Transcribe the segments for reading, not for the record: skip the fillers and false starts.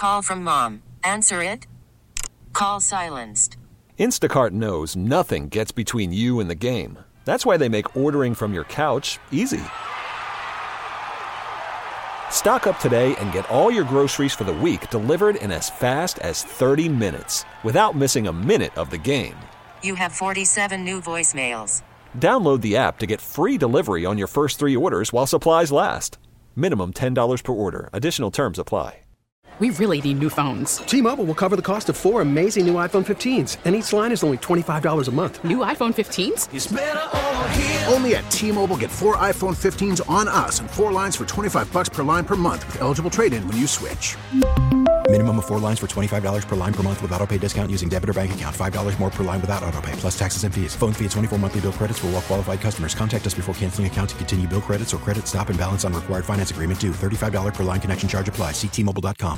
Call from mom. Answer it. Call silenced. Instacart knows nothing gets between you and the game. That's why they make ordering from your couch easy. Stock up today and get all your groceries for the week delivered in as fast as 30 minutes without missing a minute of the game. You have 47 new voicemails. Download the app to get free delivery on your first 3 orders while supplies last. Minimum $10 per order. Additional terms apply. We really need new phones. T-Mobile will cover the cost of 4 amazing new iPhone 15s, and each line is only $25 a month. New iPhone 15s? It's better over here. Only at T-Mobile, get 4 iPhone 15s on us and 4 lines for $25 per line per month with eligible trade-in when you switch. Minimum of 4 lines for $25 per line per month with autopay discount using debit or bank account. $5 more per line without autopay, plus taxes and fees. Phone fee at 24 monthly bill credits for well-qualified customers. Contact us before canceling account to continue bill credits or credit stop and balance on required finance agreement due. $35 per line connection charge applies. See T-Mobile.com.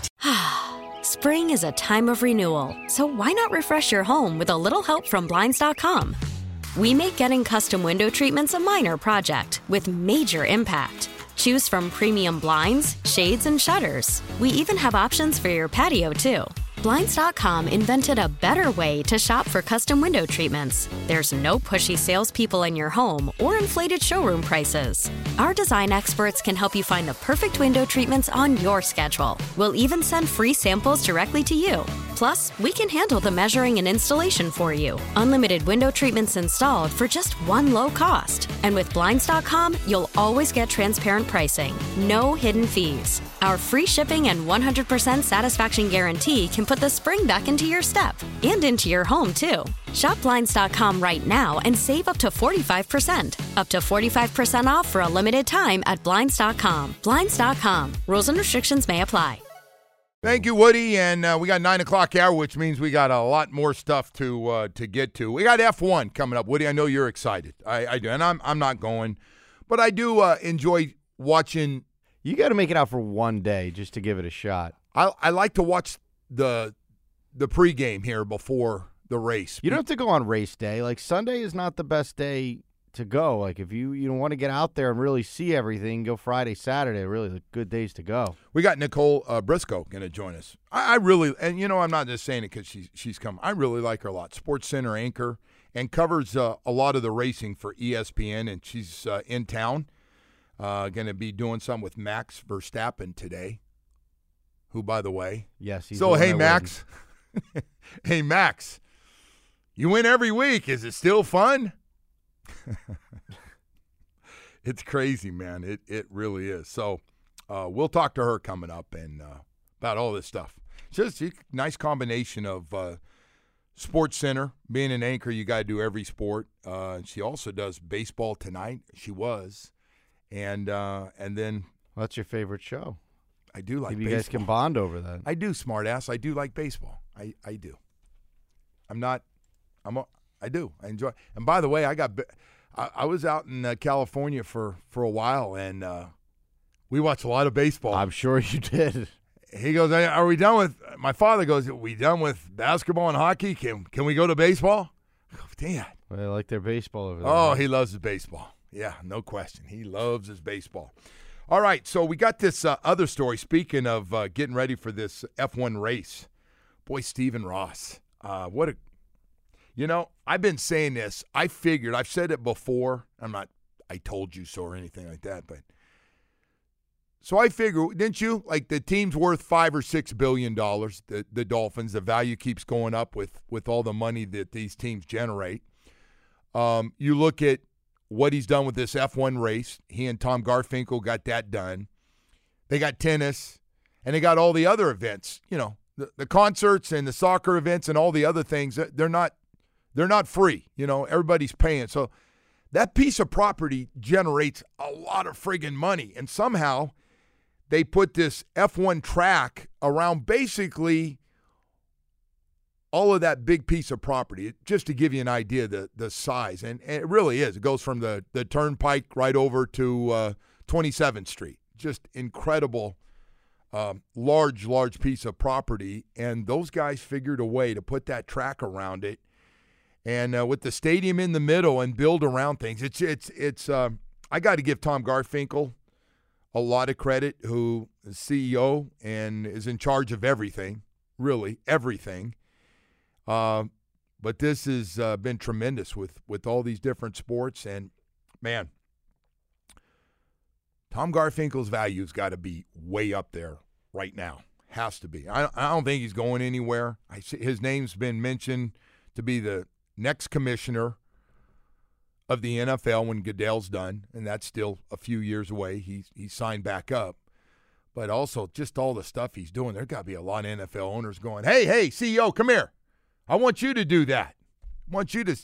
Spring is a time of renewal, so why not refresh your home with a little help from Blinds.com? We make getting custom window treatments a minor project with major impact. Choose from premium blinds, shades, and shutters. We even have options for your patio, too. Blinds.com invented a better way to shop for custom window treatments. There's no pushy salespeople in your home or inflated showroom prices. Our design experts can help you find the perfect window treatments on your schedule. We'll even send free samples directly to you. Plus, we can handle the measuring and installation for you. Unlimited window treatments installed for just one low cost. And with Blinds.com, you'll always get transparent pricing. No hidden fees. Our free shipping and 100% satisfaction guarantee can put the spring back into your step and into your home, too. Shop Blinds.com right now and save up to 45%. Up to 45% off for a limited time at Blinds.com. Blinds.com. Rules and restrictions may apply. Thank you, Woody. And we got 9 o'clock hour, which means we got a lot more stuff to get to. We got F1 coming up. Woody, I know you're excited. I do. And I'm not going. But I do enjoy watching. You got to make it out for one day just to give it a shot. I like to watch the pregame here before the race. You don't have to go on race day. Like, Sunday is not the best day to go. Like, if you don't want to get out there and really see everything, go Friday, Saturday. Really the good days to go. We got Nicole Briscoe going to join us. I really, and I'm not just saying it because she's come. I really like her a lot. Sports Center anchor and covers a lot of the racing for ESPN, and she's in town. Going to be doing something with Max Verstappen today, who, by the way. Yes. He's so, hey, Max. Hey, Max. You win every week. Is it still fun? It's crazy, man. It really is. So we'll talk to her coming up and about all this stuff. Just a nice combination of Sports Center, being an anchor, you got to do every sport. She also does baseball tonight. She was. And then. What's your favorite show? I do like Maybe baseball. You guys can bond over that. I do, smartass. I do like baseball. I do. I do. I enjoy. And by the way, I was out in California for a while, and we watched a lot of baseball. I'm sure you did. He goes, "Are we done with?" My father goes, "Are we done with basketball and hockey? Can we go to baseball?" I go, Dad. Well, they like their baseball over there. Oh, he loves his baseball. Yeah, no question. He loves his baseball. All right, so we got this other story. Speaking of getting ready for this F1 race, boy, Stephen Ross, what a. I've been saying this. I've said it before. I told you so or anything like that, but. So I figure, didn't you? Like the team's worth $5 or $6 billion, the Dolphins. The value keeps going up with all the money that these teams generate. You look at what he's done with this F1 race. He and Tom Garfinkel got that done. They got tennis, and they got all the other events. The concerts and the soccer events and all the other things. They're not free. Everybody's paying. So that piece of property generates a lot of friggin' money, and somehow they put this F1 track around basically all of that big piece of property, just to give you an idea of the size. And it really is. It goes from the turnpike right over to 27th Street. Just incredible, large piece of property. And those guys figured a way to put that track around it. And with the stadium in the middle and build around things, it's I got to give Tom Garfinkel a lot of credit, who is CEO and is in charge of everything, really everything. But this has been tremendous with all these different sports. And, man, Tom Garfinkel's value's got to be way up there right now. Has to be. I don't think he's going anywhere. His name's been mentioned to be the next commissioner of the NFL when Goodell's done, and that's still a few years away. He signed back up. But also just all the stuff he's doing, there's got to be a lot of NFL owners going, hey, CEO, come here. I want you to do that. I want you to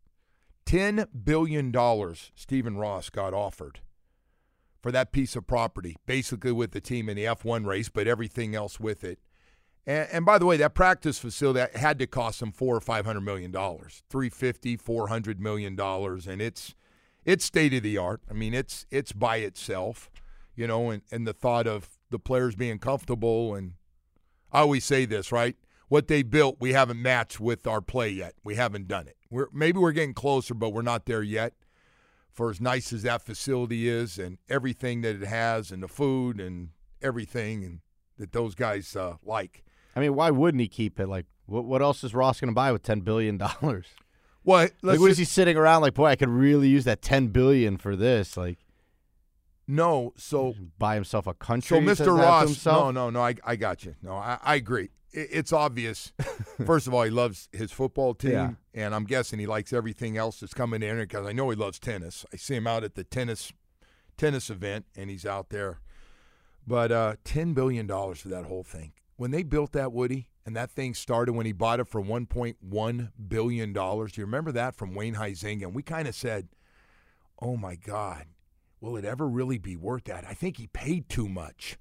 – $10 billion Stephen Ross got offered for that piece of property, basically with the team in the F1 race, but everything else with it. And by the way, that practice facility had to cost them $400 or $500 million, $350, $400 million, and it's state of the art. I mean, it's by itself, you know, and the thought of the players being comfortable. And I always say this, right? What they built, we haven't matched with our play yet. We haven't done it. Maybe we're getting closer, but we're not there yet. For as nice as that facility is and everything that it has and the food and everything and that those guys like. I mean, why wouldn't he keep it? Like, what else is Ross going to buy with $10 billion? Well, like, what is he sitting around like, boy, I could really use that $10 billion for this? Like, no, so buy himself a country. So Mr. Ross, no, I got you. No, I agree. It's obvious. First of all, he loves his football team, and I'm guessing he likes everything else that's coming in because I know he loves tennis. I see him out at the tennis event, and he's out there. But $10 billion for that whole thing. When they built that, Woody, and that thing started when he bought it for $1.1 billion, do you remember that from Wayne Huizenga? And we kind of said, oh, my God, will it ever really be worth that? I think he paid too much.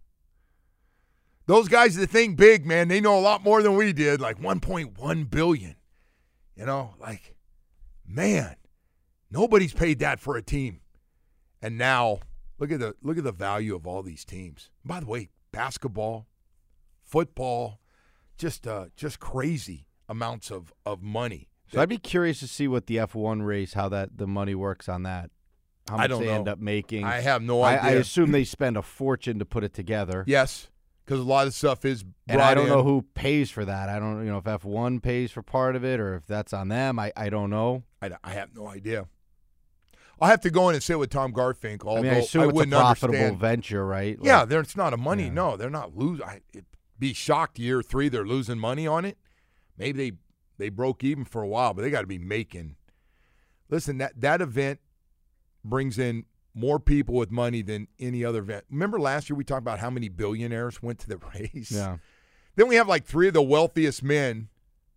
Those guys that think big, man, they know a lot more than we did, like $1.1 billion. You know, like, man, nobody's paid that for a team. And now, look at the value of all these teams. By the way, basketball, football, just crazy amounts of money. So I'd be curious to see what the F1 race, how the money works on that. How much they end up making. I have no idea. I assume they spend a fortune to put it together. Yes. Because a lot of stuff is brought and I don't in. know who pays for that. I don't, if F1 pays for part of it or if that's on them. I don't know. I have no idea. I'll have to go in and sit with Tom Garfinkel. I assume it's a profitable venture, right? Yeah, it's not a money. Yeah. No, they're not losing. I'd be shocked year 3 they're losing money on it. Maybe they broke even for a while, but they got to be making. Listen, that event brings in more people with money than any other event. Remember last year we talked about how many billionaires went to the race? Yeah. Then we have like 3 of the wealthiest men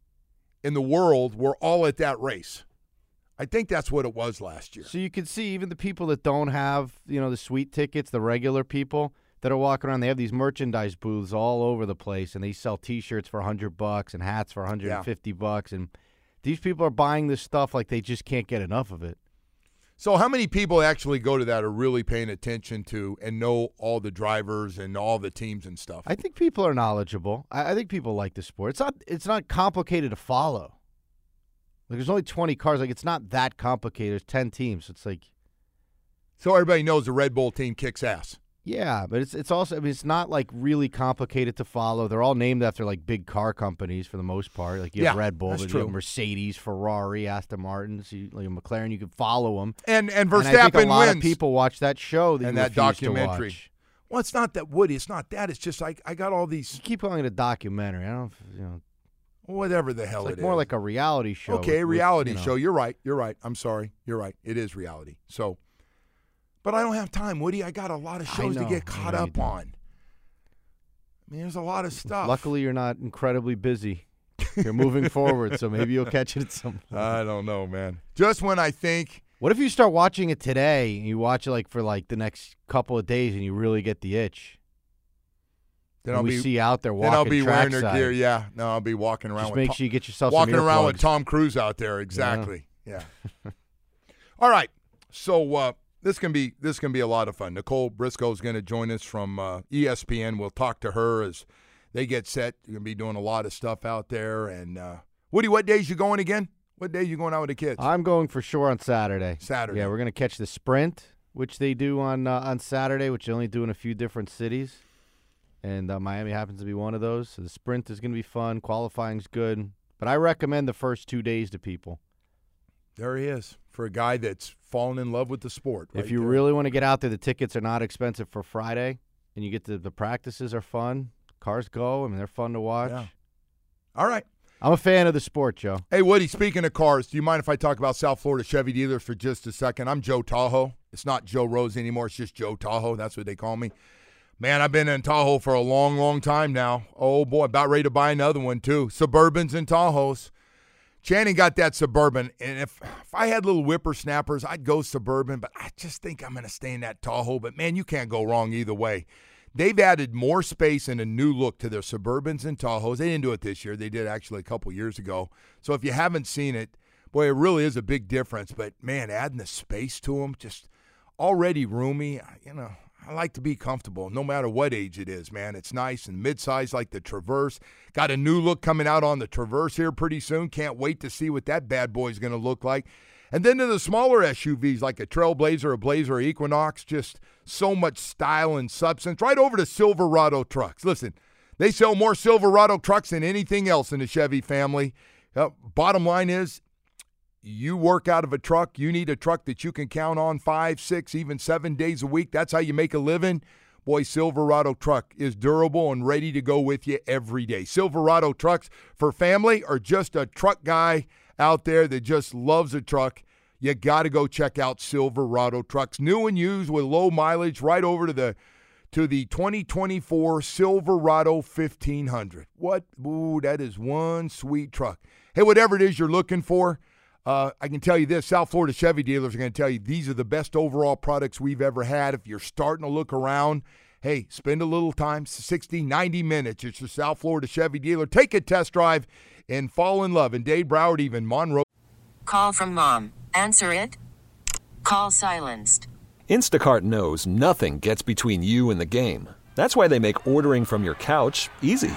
in the world were all at that race. I think that's what it was last year. So you can see even the people that don't have, the sweet tickets, the regular people that are walking around, they have these merchandise booths all over the place, and they sell T-shirts for $100 and hats for $150, and these people are buying this stuff like they just can't get enough of it. So how many people actually go to that are really paying attention to and know all the drivers and all the teams and stuff? I think people are knowledgeable. I think people like the sport. It's not complicated to follow. Like, there's only 20 cars. Like, it's not that complicated. There's 10 teams. It's like, so everybody knows the Red Bull team kicks ass. Yeah, but it's also, it's not like really complicated to follow. They're all named after like big car companies for the most part. Like you have Red Bull, but you have Mercedes, Ferrari, Aston Martin, so like a McLaren. You can follow them. And Verstappen and I think a lot wins. of people watch that show and that documentary. Well, it's not that, Woody. It's not that. It's just I got all these. You keep calling it a documentary. I don't, whatever the hell it's like more like a reality show. Okay, reality show. You're right. I'm sorry. You're right. It is reality. So. But I don't have time, Woody. I got a lot of shows to get caught up on. I mean, there's a lot of stuff. Luckily, you're not incredibly busy. You're moving forward, so maybe you'll catch it at some point. I don't know, man. Just when I think. What if you start watching it today and you watch it for the next couple of days and you really get the itch? Then I'll see you out there walking. Then I'll be wearing their gear. Yeah, no, I'll be walking around. Just make sure you get yourself walking some around with Tom Cruise out there. Exactly. Yeah. All right. So. This can be a lot of fun. Nicole Briscoe is going to join us from ESPN. We'll talk to her as they get set. You're going to be doing a lot of stuff out there. And Woody, what days you going again? What day you going out with the kids? I'm going for sure on Saturday. Saturday. Yeah, we're going to catch the sprint which they do on Saturday, which they only do in a few different cities. And Miami happens to be one of those. So the sprint is going to be fun. Qualifying's good. But I recommend the first 2 days to people. There he is, for a guy that's fallen in love with the sport. If you really want to get out there, the tickets are not expensive for Friday. And you get the practices are fun. Cars go. I mean, they're fun to watch. Yeah. All right. I'm a fan of the sport, Joe. Hey, Woody, speaking of cars, do you mind if I talk about South Florida Chevy dealers for just a second? I'm Joe Tahoe. It's not Joe Rose anymore. It's just Joe Tahoe. That's what they call me. Man, I've been in Tahoe for a long, long time now. Oh, boy, about ready to buy another one, too. Suburbans and Tahoes. Channing got that Suburban, and if I had little whippersnappers, I'd go Suburban, but I just think I'm going to stay in that Tahoe. But, man, you can't go wrong either way. They've added more space and a new look to their Suburbans and Tahoes. They didn't do it this year. They did actually a couple years ago. So if you haven't seen it, boy, it really is a big difference. But, man, adding the space to them, just already roomy, you know. I like to be comfortable no matter what age it is, man. It's nice and midsize like the Traverse. Got a new look coming out on the Traverse here pretty soon. Can't wait to see what that bad boy is going to look like. And then to the smaller SUVs like a Trailblazer, a Blazer, or Equinox, just so much style and substance. Right over to Silverado trucks. Listen, they sell more Silverado trucks than anything else in the Chevy family. Bottom line is, you work out of a truck, you need a truck that you can count on 5, 6, even 7 days a week. That's how you make a living. Boy, Silverado truck is durable and ready to go with you every day. Silverado trucks for family or just a truck guy out there that just loves a truck. You got to go check out Silverado trucks. New and used with low mileage right over to the 2024 Silverado 1500. What? Ooh, that is one sweet truck. Hey, whatever it is you're looking for, I can tell you this, South Florida Chevy dealers are going to tell you these are the best overall products we've ever had. If you're starting to look around, hey, spend a little time, 60, 90 minutes. It's your South Florida Chevy dealer. Take a test drive and fall in love. And Dade, Broward, even Monroe. Call from mom. Answer it. Call silenced. Instacart knows nothing gets between you and the game. That's why they make ordering from your couch easy.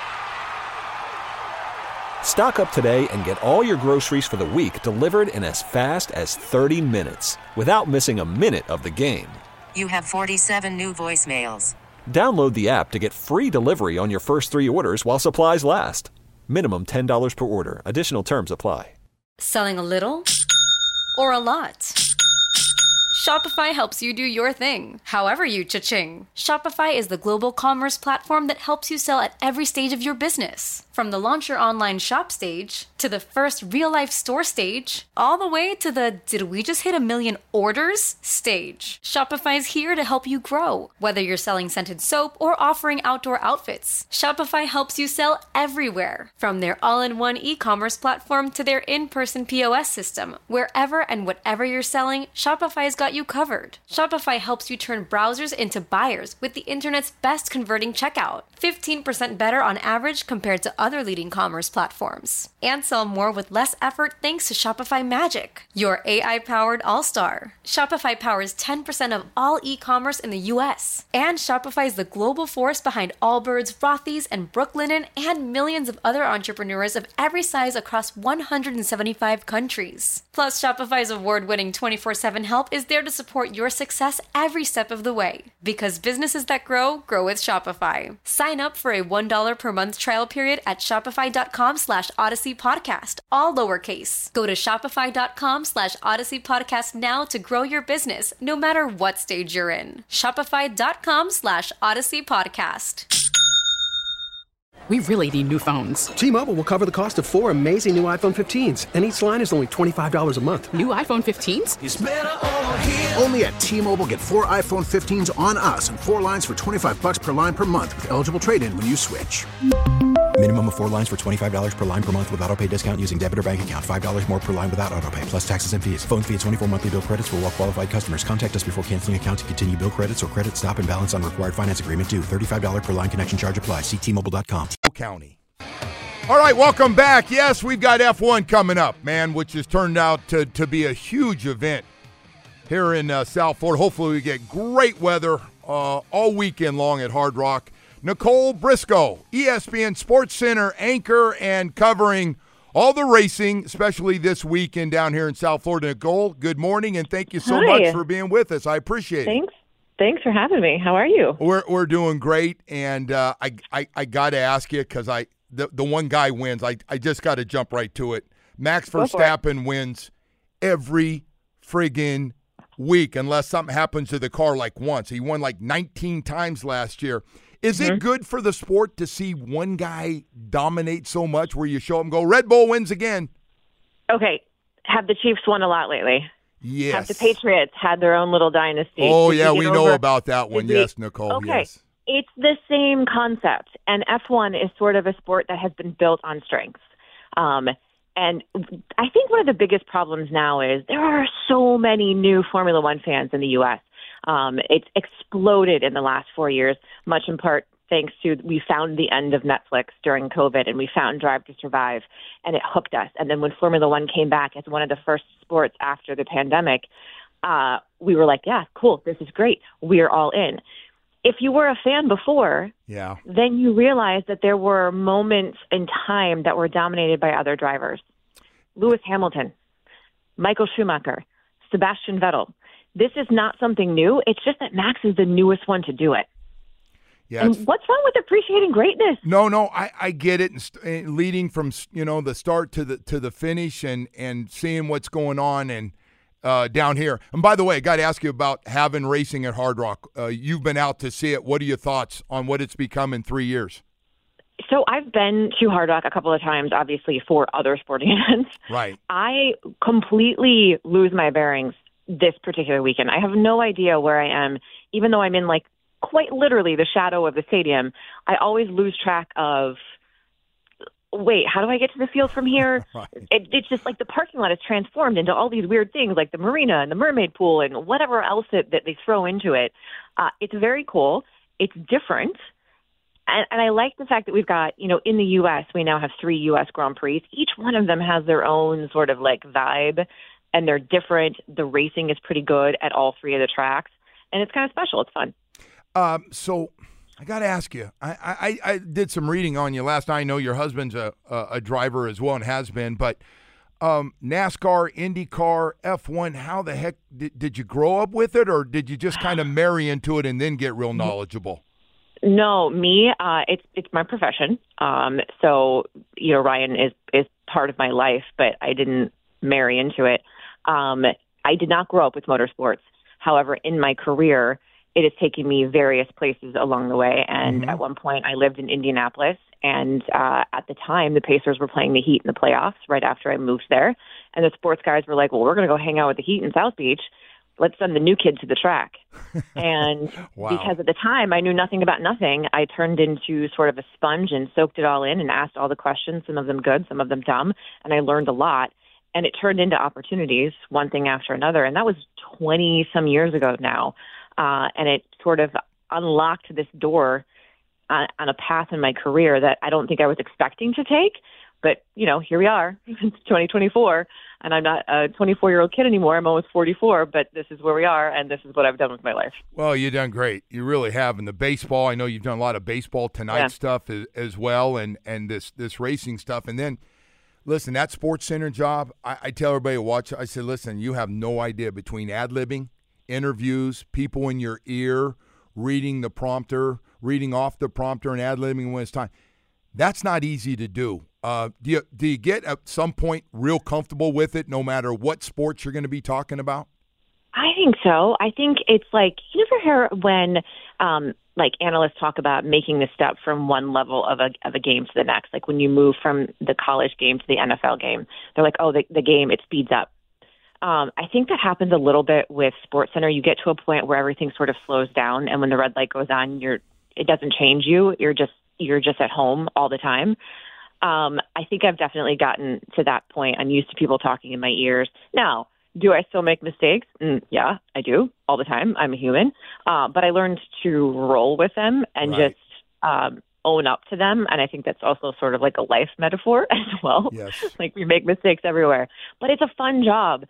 Stock up today and get all your groceries for the week delivered in as fast as 30 minutes without missing a minute of the game. You have 47 new voicemails. Download the app to get free delivery on your first 3 orders while supplies last. Minimum $10 per order. Additional terms apply. Selling a little or a lot? Shopify helps you do your thing, however you cha-ching. Shopify is the global commerce platform that helps you sell at every stage of your business. From the launch your online shop stage, to the first real-life store stage, all the way to the did we just hit 1 million orders stage. Shopify's here to help you grow. Whether you're selling scented soap or offering outdoor outfits, Shopify helps you sell everywhere. From their all-in-one e-commerce platform to their in-person POS system, wherever and whatever you're selling, Shopify's got you covered. Shopify helps you turn browsers into buyers with the internet's best converting checkout. 15% better on average compared to other leading commerce platforms. And sell more with less effort thanks to Shopify Magic, your AI-powered all-star. Shopify powers 10% of all e-commerce in the U.S. And Shopify is the global force behind Allbirds, Rothy's, and Brooklinen, and millions of other entrepreneurs of every size across 175 countries. Plus, Shopify's award-winning 24/7 help is there to support your success every step of the way. Because businesses that grow, grow with Shopify. Sign up for a $1 per month trial period at shopify.com/Odyssey Podcast, all lowercase. Go to shopify.com/Odyssey Podcast now to grow your business, no matter what stage you're in. Shopify.com/Odyssey Podcast. We really need new phones. T-Mobile will cover the cost of 4 amazing new iPhone 15s, and each line is only $25 a month. New iPhone 15s? It's better over here. Only at T-Mobile, get 4 iPhone 15s on us and 4 lines for $25 per line per month with eligible trade-in when you switch. Minimum of 4 lines for $25 per line per month with autopay discount using debit or bank account. $5 more per line without autopay, plus taxes and fees. Phone fee at 24 monthly bill credits for well-qualified customers. Contact us before canceling account to continue bill credits or credit stop and balance on required finance agreement due. $35 per line connection charge applies. See T-Mobile.com. County. All right, welcome back. Yes, we've got F1 coming up, man, which has turned out to be a huge event here in South Florida. Hopefully we get great weather all weekend long at Hard Rock. Nicole Briscoe, ESPN Sports Center anchor and covering all the racing, especially this weekend down here in South Florida. Nicole, good morning, and thank you so much for being with us. I appreciate it. Thanks for having me. How are you? We're doing great, and I got to ask you because the one guy wins. I just got to jump right to it. Max Verstappen wins every friggin' week unless something happens to the car like once. He won like 19 times last year. Is it good for the sport to see one guy dominate so much where you show him go, Red Bull wins again? Okay. Have the Chiefs won a lot lately? Yes. Have the Patriots had their own little dynasty? Oh, yeah, we know about that one. Yes, Nicole, okay. Yes. It's the same concept, and F1 is sort of a sport that has been built on strengths. And I think one of the biggest problems now is there are so many new Formula One fans in the U.S. It's exploded in the last 4 years, much in part thanks to we found the end of Netflix during COVID, and we found Drive to Survive, and it hooked us. And then when Formula One came back as one of the first sports after the pandemic, we were like, yeah, cool, this is great. We're all in. If you were a fan before, then you realized that there were moments in time that were dominated by other drivers. Lewis Hamilton, Michael Schumacher, Sebastian Vettel. This is not something new. It's just that Max is the newest one to do it. Yeah, and what's wrong with appreciating greatness? No, I get it. And leading from the start to the finish and seeing what's going on and down here. And by the way, I got to ask you about having racing at Hard Rock. You've been out to see it. What are your thoughts on what it's become in 3 years? So I've been to Hard Rock a couple of times, obviously for other sporting events. Right. I completely lose my bearings this particular weekend. I have no idea where I am, even though I'm in quite literally the shadow of the stadium. I always lose track of, wait, how do I get to the field from here? Right. It's just like the parking lot is transformed into all these weird things like the marina and the mermaid pool and whatever else that they throw into it. It's very cool. It's different. And I like the fact that we've got, in the U.S., we now have 3 U.S. Grand Prix. Each one of them has their own sort of vibe, and they're different. The racing is pretty good at all 3 of the tracks, and it's kind of special. It's fun. So I got to ask you, I did some reading on you last night. I know your husband's a driver as well and has been, but NASCAR, IndyCar, F1, how the heck did you grow up with it, or did you just kind of marry into it and then get real knowledgeable? No, me, it's my profession. So, Ryan is part of my life, but I didn't marry into it. I did not grow up with motorsports. However, in my career, it has taken me various places along the way. And at one point I lived in Indianapolis, and at the time the Pacers were playing the Heat in the playoffs right after I moved there. And the sports guys were like, well, we're going to go hang out with the Heat in South Beach. Let's send the new kid to the track. And because at the time I knew nothing about nothing, I turned into sort of a sponge and soaked it all in and asked all the questions, some of them good, some of them dumb. And I learned a lot. And it turned into opportunities, one thing after another. And that was 20-some years ago now. And it sort of unlocked this door on a path in my career that I don't think I was expecting to take. But, here we are. It's 2024, and I'm not a 24-year-old kid anymore. I'm almost 44, but this is where we are, and this is what I've done with my life. Well, you've done great. You really have. And the baseball, I know you've done a lot of Baseball Tonight stuff as well, and this racing stuff. And then, listen, that Sports Center job, I tell everybody to watch it. I said, listen, you have no idea between ad-libbing, interviews, people in your ear, reading the prompter, reading off the prompter and ad-libbing when it's time. That's not easy to do. Do you get at some point real comfortable with it no matter what sports you're going to be talking about? I think so. I think it's like, you ever hear when analysts talk about making the step from one level of a game to the next, like when you move from the college game to the NFL game, they're like, oh, the game, it speeds up. I think that happens a little bit with SportsCenter. You get to a point where everything sort of slows down, and when the red light goes on, it doesn't change you. You're just at home all the time. I think I've definitely gotten to that point. I'm used to people talking in my ears. Now, do I still make mistakes? Yeah, I do all the time. I'm a human. But I learned to roll with them and just own up to them. And I think that's also sort of like a life metaphor as well. Yes. Like we make mistakes everywhere. But it's a fun job.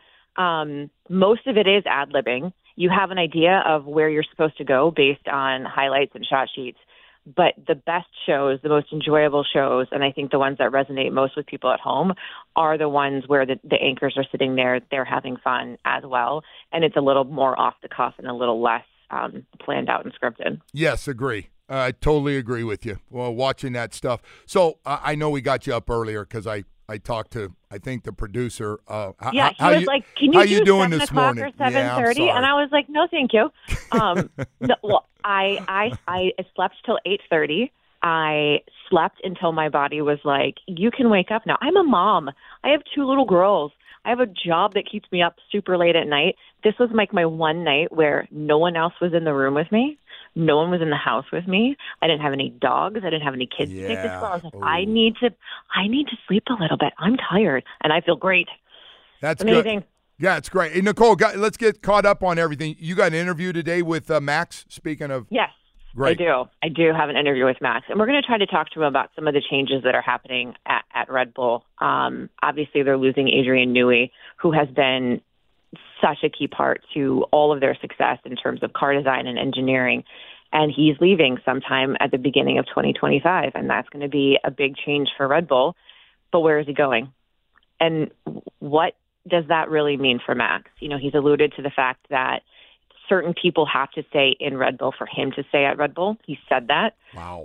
Most of it is ad-libbing. You have an idea of where you're supposed to go based on highlights and shot sheets. But the best shows, the most enjoyable shows, and I think the ones that resonate most with people at home are the ones where the anchors are sitting there, they're having fun as well, and it's a little more off the cuff and a little less planned out and scripted. Yes, agree. I totally agree with you. Well, watching that stuff. So I know we got you up earlier because I talked to, I think, the producer. He was like, "Can you do 7 o'clock or 7:30?" Yeah, and I was like, "No, thank you." No, well, I slept till 8:30. I slept until my body was like, "You can wake up now." I'm a mom. I have 2 little girls. I have a job that keeps me up super late at night. This was like my one night where no one else was in the room with me. No one was in the house with me. I didn't have any dogs. I didn't have any kids to take this for. I was like, I need to sleep a little bit. I'm tired, and I feel great. That's amazing. Good. Yeah, it's great. Hey, Nicole, let's get caught up on everything. You got an interview today with Max, speaking of... Yes, great. I do have an interview with Max, and we're going to try to talk to him about some of the changes that are happening at Red Bull. Obviously, they're losing Adrian Newey, who has been such a key part to all of their success in terms of car design and engineering. And he's leaving sometime at the beginning of 2025, and that's going to be a big change for Red Bull. But where is he going? And what does that really mean for Max? You know, he's alluded to the fact that certain people have to stay in Red Bull for him to stay at Red Bull. He said that. Wow.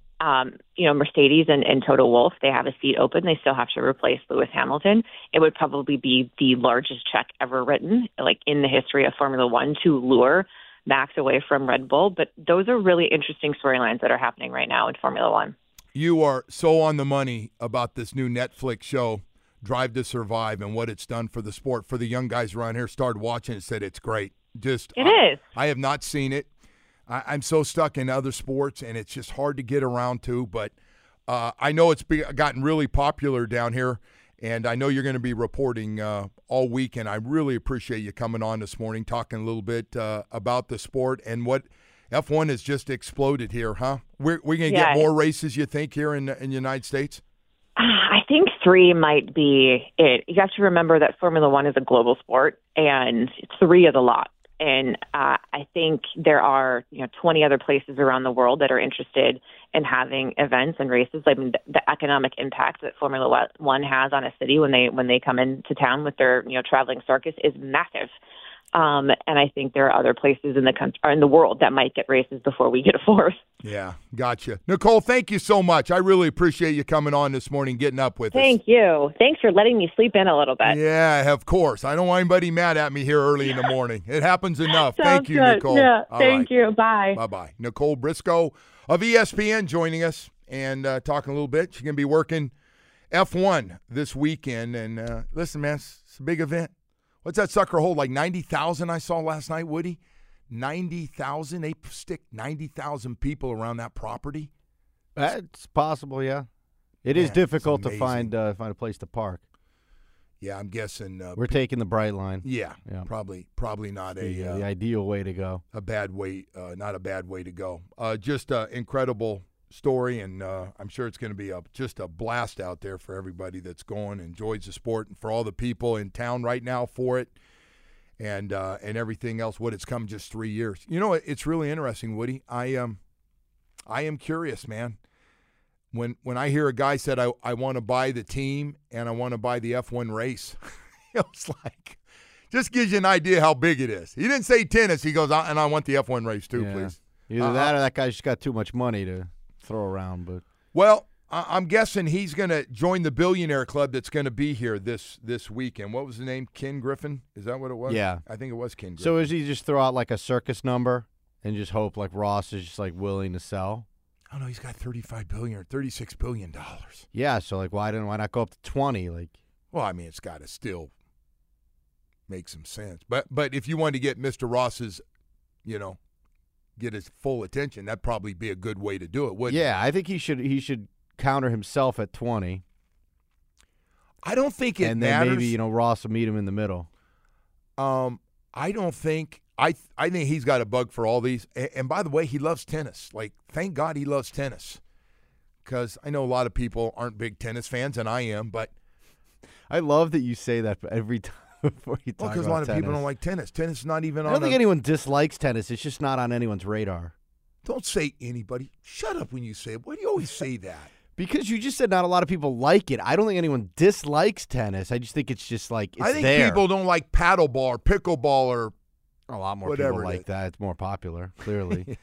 Mercedes and Toto Wolff, they have a seat open. They still have to replace Lewis Hamilton. It would probably be the largest check ever written, like in the history of Formula One, to lure Max away from Red Bull. But those are really interesting storylines that are happening right now in Formula One. You are so on the money about this new Netflix show, Drive to Survive, and what it's done for the sport. For the young guys around here, started watching it, said it's great. It is. I have not seen it. I'm so stuck in other sports, and it's just hard to get around to. But I know it's gotten really popular down here, and I know you're going to be reporting all week, and I really appreciate you coming on this morning, talking a little bit about the sport and what F1 has just exploded here, huh? We're going to get more races, you think, here in the United States? I think 3 might be it. You have to remember that Formula One is a global sport, and 3 is a lot. And I think there are 20 other places around the world that are interested in having events and races. I mean, the economic impact that Formula One has on a city when they come into town with their traveling circus is massive. And I think there are other places in the country or in the world that might get races before we get a 4th. Yeah, gotcha. Nicole, thank you so much. I really appreciate you coming on this morning, getting up with us. Thank you. Thanks for letting me sleep in a little bit. Yeah, of course. I don't want anybody mad at me here early in the morning. It happens enough. Thank you, good. Nicole. Yeah, All thank right. you. Bye. Bye-bye. Nicole Briscoe of ESPN joining us and talking a little bit. She's going to be working F1 this weekend. And listen, man, it's a big event. What's that sucker hold? Like 90,000 I saw last night, Woody? 90,000? They stick 90,000 people around that property? It's possible, yeah. It is difficult to find a place to park. Yeah, I'm guessing. We're taking the Bright Line. Yeah. Probably not the ideal way to go. A bad way, not a bad way to go. Just an incredible story, and I'm sure it's going to be just a blast out there for everybody that's going, enjoys the sport, and for all the people in town right now for it, and everything else. What it's come just 3 years. You know, it's really interesting, Woody. I am curious, man. When I hear a guy said I want to buy the team and I want to buy the F1 race, it's like just gives you an idea how big it is. He didn't say tennis. He goes, and I want the F1 race too, please. Either that or that guy's just got too much money to throw around. But well, I'm guessing he's going to join the billionaire club that's going to be here this weekend. What was the name? Ken Griffin? Is that what it was? Yeah. I think it was Ken Griffin. So is he just throw out like a circus number and just hope like Ross is just like willing to sell? Oh no, he's got $35 billion or $36 billion. Yeah, so like why not go up to 20? Like, well, I mean, it's got to still make some sense. But if you want to get Mr. Ross's, get his full attention, that'd probably be a good way to do it, wouldn't it? Yeah, I think he should counter himself at 20. I don't think it and then matters. Maybe Ross will meet him in the middle. I don't think. I think he's got a bug for all these. And by the way, he loves tennis. Like, thank God he loves tennis. Because I know a lot of people aren't big tennis fans, and I am. But I love that you say that every time before you talk about tennis. Well, because a lot of people don't like tennis. Tennis is not even on. I don't think anyone dislikes tennis. It's just not on anyone's radar. Don't say anybody. Shut up when you say it. Why do you always say that? Because you just said not a lot of people like it. I don't think anyone dislikes tennis. I just think it's just like it's I think there. people don't like paddleball or pickleball or a lot more whatever people like that. It's more popular, clearly.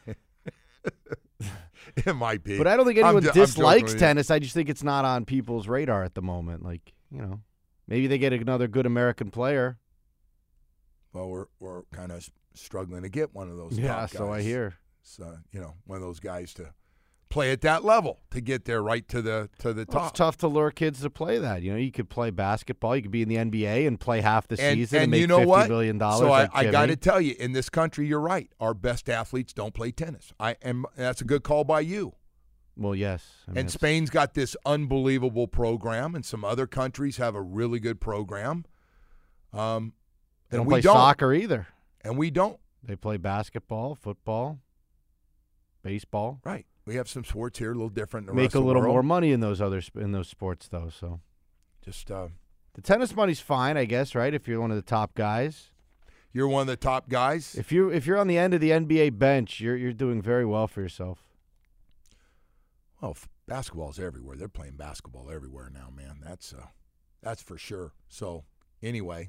It might be. But I don't think anyone dislikes tennis. I just think it's not on people's radar at the moment. Like, maybe they get another good American player. Well, we're kind of struggling to get one of those top guys. So I hear. So, one of those guys to play at that level to get there right to the top. It's tough to lure kids to play that. You could play basketball. You could be in the NBA and play half the season and make $50 million. So I got to tell you, in this country, you're right. Our best athletes don't play tennis. That's a good call by you. Well, yes. And Spain's got this unbelievable program, and some other countries have a really good program. They don't play soccer either. And we don't. They play basketball, football, baseball. Right. We have some sports here a little different than the Make rest of a the little world. more money in those sports, though. So, just the tennis money's fine, I guess. Right? If you're one of the top guys, you're one of the top guys. If you're on the end of the NBA bench, you're doing very well for yourself. Well, basketball's everywhere. They're playing basketball everywhere now, man. That's for sure. So anyway,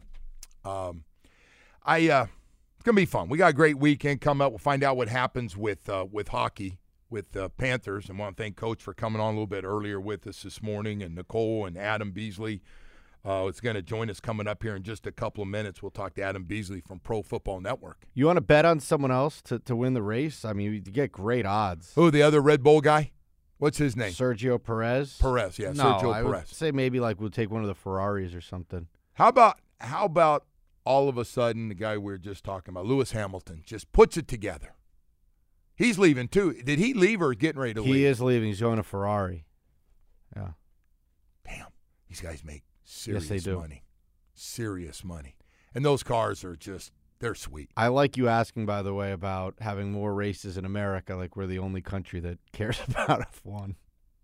it's gonna be fun. We got a great weekend coming up. We'll find out what happens with hockey. With the Panthers, and want to thank Coach for coming on a little bit earlier with us this morning, and Nicole and Adam Beasley is going to join us coming up here in just a couple of minutes. We'll talk to Adam Beasley from Pro Football Network. You want to bet on someone else to win the race? I mean, you get great odds. Who, the other Red Bull guy? What's his name? Sergio Perez. Perez, yeah, no, Sergio I Perez. Would say maybe we'll take one of the Ferraris or something. How about all of a sudden the guy we were just talking about, Lewis Hamilton, just puts it together? He's leaving, too. Did he leave or getting ready to leave? He is leaving. He's going to Ferrari. Yeah. Damn. These guys make serious yes, they do. money. Serious money. And those cars are they're sweet. I like you asking, by the way, about having more races in America, like we're the only country that cares about F1.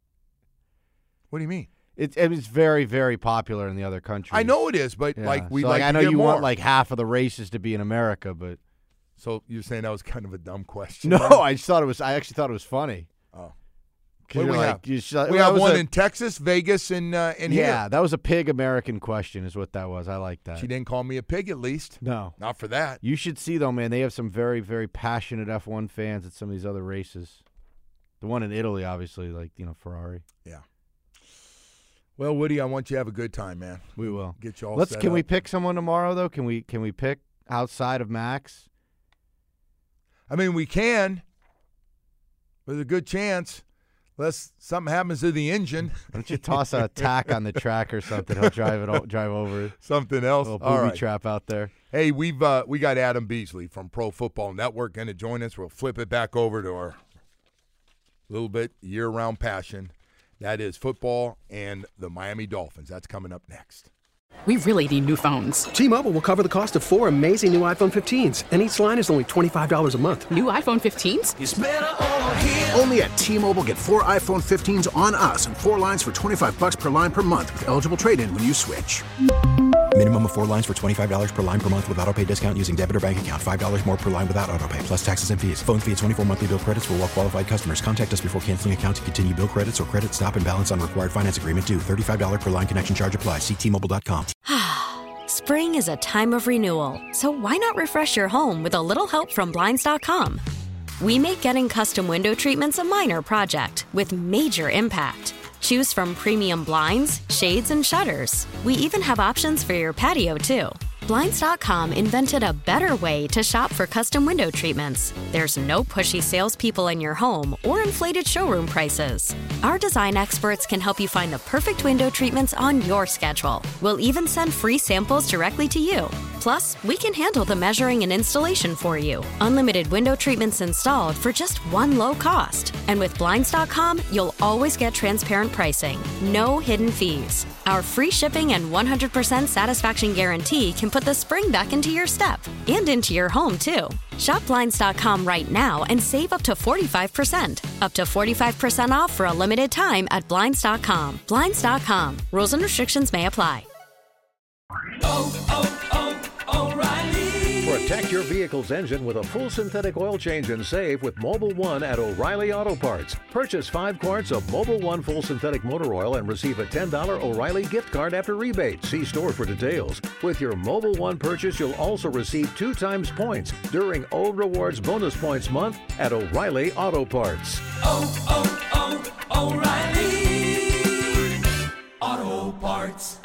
What do you mean? It's very, very popular in the other countries. I know it is, but we'd like I know to get you more. want half of the races to be in America, but... So you're saying that was kind of a dumb question? No, I actually thought it was funny. Oh, what do we have? We have have one in Texas, Vegas, and here. Yeah, that was a pig American question, is what that was. I like that. She didn't call me a pig, at least. No, not for that. You should see though, man. They have some very, very passionate F1 fans at some of these other races. The one in Italy, obviously, Ferrari. Yeah. Well, Woody, I want you to have a good time, man. We will get you all. Can we pick someone tomorrow though? Can we pick outside of Max? I mean, we can. There's a good chance, unless something happens to the engine. Why don't you toss a tack on the track or something? He'll drive over it. Something else. A little booby trap out there. Hey, we got Adam Beasley from Pro Football Network going to join us. We'll flip it back over to our little bit year-round passion. That is football and the Miami Dolphins. That's coming up next. We really need new phones. T-Mobile will cover the cost of 4 amazing new iPhone 15s, and each line is only $25 a month. New iPhone 15s? It's better over here. Only at T-Mobile, get 4 iPhone 15s on us and 4 lines for $25 per line per month with eligible trade-in when you switch. Minimum of 4 lines for $25 per line per month with autopay discount using debit or bank account. $5 more per line without autopay, plus taxes and fees. Phone fee at 24 monthly bill credits for well-qualified customers. Contact us before canceling account to continue bill credits or credit stop and balance on required finance agreement due. $35 per line connection charge applies. See T-Mobile.com. Spring is a time of renewal, so why not refresh your home with a little help from Blinds.com? We make getting custom window treatments a minor project with major impact. Choose from premium blinds, shades, and shutters. We even have options for your patio, too. Blinds.com invented a better way to shop for custom window treatments. There's no pushy salespeople in your home or inflated showroom prices. Our design experts can help you find the perfect window treatments on your schedule. We'll even send free samples directly to you. Plus, we can handle the measuring and installation for you. Unlimited window treatments installed for just one low cost. And with Blinds.com, you'll always get transparent pricing. No hidden fees. Our free shipping and 100% satisfaction guarantee can put the spring back into your step and into your home, too. Shop Blinds.com right now and save up to 45%. Up to 45% off for a limited time at Blinds.com. Blinds.com. Rules and restrictions may apply. For a Protect your vehicle's engine with a full synthetic oil change and save with Mobil 1 at O'Reilly Auto Parts. Purchase 5 quarts of Mobil 1 full synthetic motor oil and receive a $10 O'Reilly gift card after rebate. See store for details. With your Mobil 1 purchase, you'll also receive 2 times points during O Rewards Bonus Points Month at O'Reilly Auto Parts. O'Reilly Auto Parts.